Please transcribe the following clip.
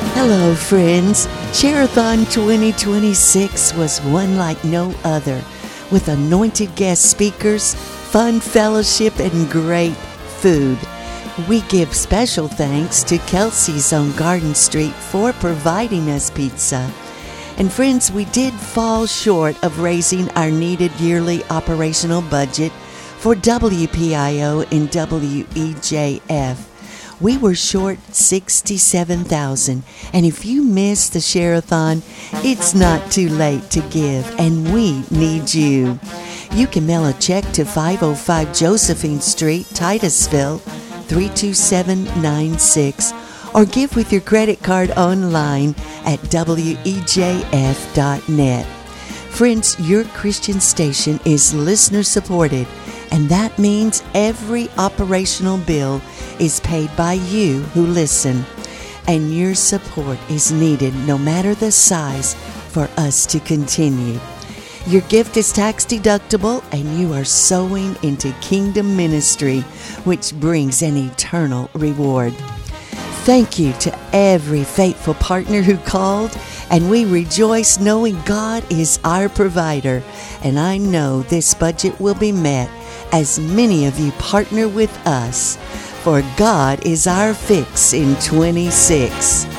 Hello, friends. Share-a-thon 2026 was one like no other, with anointed guest speakers, fun fellowship, and great food. We give special thanks to Kelsey's on Garden Street for providing us pizza. And friends, we did fall short of raising our needed yearly operational budget for WPIO and WEJF. We were short $67,000, and if you missed the Share-a-thon, it's not too late to give, and we need you. You can mail a check to 505 Josephine Street, Titusville, 32796, or give with your credit card online at wejf.net. Friends, your Christian station is listener supported, and that means every operational bill is paid by you who listen. And your support is needed no matter the size for us to continue. Your gift is tax deductible, and you are sowing into kingdom ministry, which brings an eternal reward. Thank you to every faithful partner who called, and we rejoice knowing God is our provider. And I know this budget will be met as many of you partner with us, for God is our fix in 26.